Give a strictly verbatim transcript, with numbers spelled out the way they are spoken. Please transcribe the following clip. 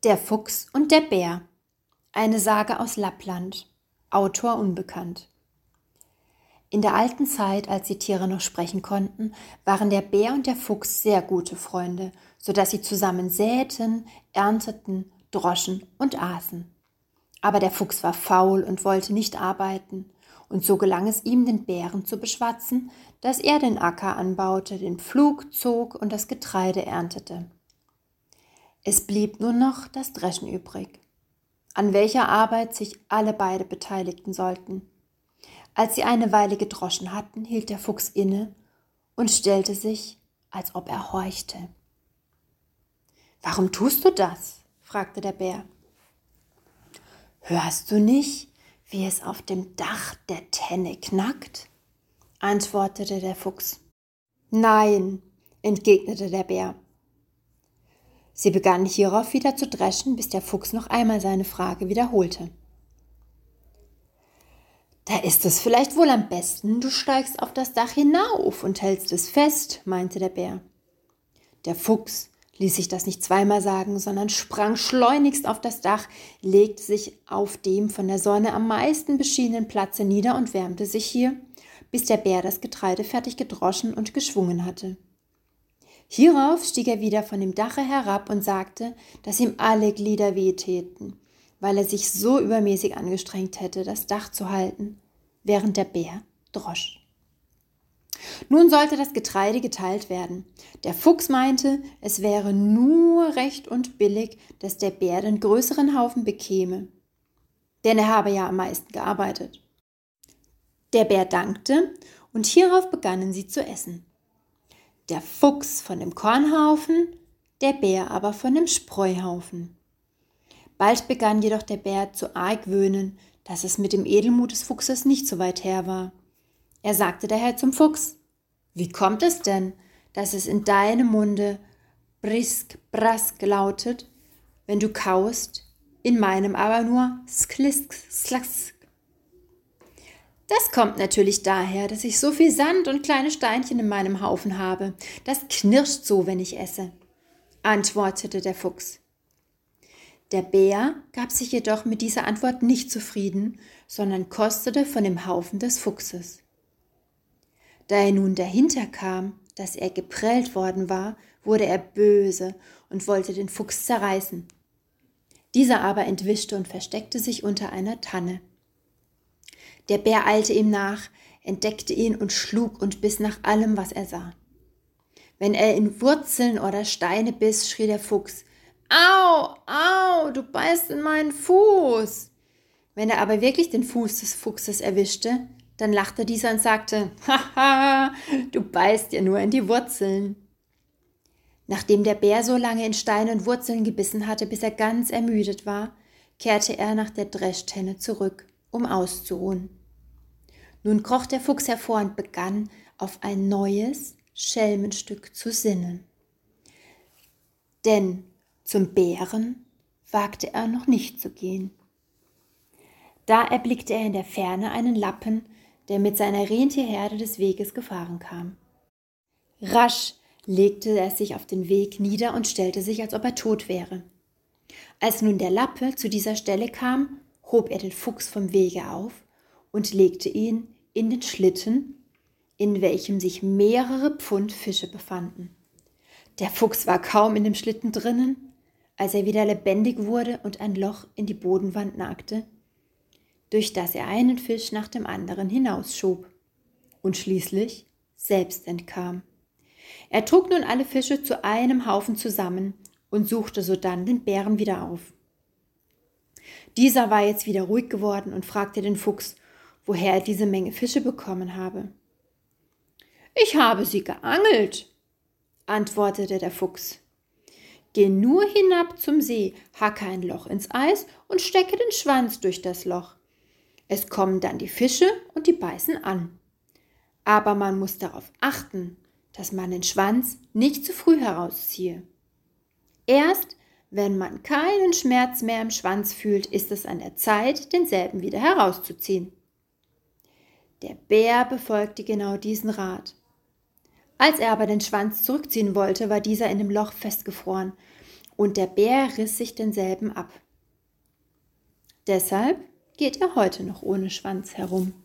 Der Fuchs und der Bär. Eine Sage aus Lappland. Autor unbekannt. In der alten Zeit, als die Tiere noch sprechen konnten, waren der Bär und der Fuchs sehr gute Freunde, so dass sie zusammen säten, ernteten, droschen und aßen. Aber der Fuchs war faul und wollte nicht arbeiten, und so gelang es ihm, den Bären zu beschwatzen, dass er den Acker anbaute, den Pflug zog und das Getreide erntete. Es blieb nur noch das Dreschen übrig, an welcher Arbeit sich alle beide beteiligten sollten. Als sie eine Weile gedroschen hatten, hielt der Fuchs inne und stellte sich, als ob er horchte. »Warum tust du das?« fragte der Bär. »Hörst du nicht, wie es auf dem Dach der Tenne knackt?« antwortete der Fuchs. »Nein«, entgegnete der Bär. Sie begannen hierauf wieder zu dreschen, bis der Fuchs noch einmal seine Frage wiederholte. »Da ist es vielleicht wohl am besten, du steigst auf das Dach hinauf und hältst es fest«, meinte der Bär. Der Fuchs ließ sich das nicht zweimal sagen, sondern sprang schleunigst auf das Dach, legte sich auf dem von der Sonne am meisten beschienenen Platze nieder und wärmte sich hier, bis der Bär das Getreide fertig gedroschen und geschwungen hatte. Hierauf stieg er wieder von dem Dache herab und sagte, dass ihm alle Glieder wehtäten, weil er sich so übermäßig angestrengt hätte, das Dach zu halten, während der Bär drosch. Nun sollte das Getreide geteilt werden. Der Fuchs meinte, es wäre nur recht und billig, dass der Bär den größeren Haufen bekäme, denn er habe ja am meisten gearbeitet. Der Bär dankte, und hierauf begannen sie zu essen. Der Fuchs von dem Kornhaufen, der Bär aber von dem Spreuhaufen. Bald begann jedoch der Bär zu argwöhnen, dass es mit dem Edelmut des Fuchses nicht so weit her war. Er sagte daher zum Fuchs: »Wie kommt es denn, dass es in deinem Munde brisk, brask lautet, wenn du kaust, in meinem aber nur sklisk, slask?« »Das kommt natürlich daher, dass ich so viel Sand und kleine Steinchen in meinem Haufen habe. Das knirscht so, wenn ich esse«, antwortete der Fuchs. Der Bär gab sich jedoch mit dieser Antwort nicht zufrieden, sondern kostete von dem Haufen des Fuchses. Da er nun dahinter kam, dass er geprellt worden war, wurde er böse und wollte den Fuchs zerreißen. Dieser aber entwischte und versteckte sich unter einer Tanne. Der Bär eilte ihm nach, entdeckte ihn und schlug und biss nach allem, was er sah. Wenn er in Wurzeln oder Steine biss, schrie der Fuchs: »Au, au, du beißt in meinen Fuß!« Wenn er aber wirklich den Fuß des Fuchses erwischte, dann lachte dieser und sagte: »Haha, du beißt ja nur in die Wurzeln.« Nachdem der Bär so lange in Steine und Wurzeln gebissen hatte, bis er ganz ermüdet war, kehrte er nach der Dreschtenne zurück, um auszuruhen. Nun kroch der Fuchs hervor und begann, auf ein neues Schelmenstück zu sinnen. Denn zum Bären wagte er noch nicht zu gehen. Da erblickte er in der Ferne einen Lappen, der mit seiner Rentierherde des Weges gefahren kam. Rasch legte er sich auf den Weg nieder und stellte sich, als ob er tot wäre. Als nun der Lappe zu dieser Stelle kam, hob er den Fuchs vom Wege auf und legte ihn in den Schlitten, in welchem sich mehrere Pfund Fische befanden. Der Fuchs war kaum in dem Schlitten drinnen, als er wieder lebendig wurde und ein Loch in die Bodenwand nagte, durch das er einen Fisch nach dem anderen hinausschob und schließlich selbst entkam. Er trug nun alle Fische zu einem Haufen zusammen und suchte sodann den Bären wieder auf. Dieser war jetzt wieder ruhig geworden und fragte den Fuchs, woher er diese Menge Fische bekommen habe. »Ich habe sie geangelt«, antwortete der Fuchs. »Geh nur hinab zum See, hacke ein Loch ins Eis und stecke den Schwanz durch das Loch. Es kommen dann die Fische und die beißen an. Aber man muss darauf achten, dass man den Schwanz nicht zu früh herausziehe. Erst wenn man keinen Schmerz mehr im Schwanz fühlt, ist es an der Zeit, denselben wieder herauszuziehen.« Der Bär befolgte genau diesen Rat. Als er aber den Schwanz zurückziehen wollte, war dieser in dem Loch festgefroren und der Bär riss sich denselben ab. Deshalb geht er heute noch ohne Schwanz herum.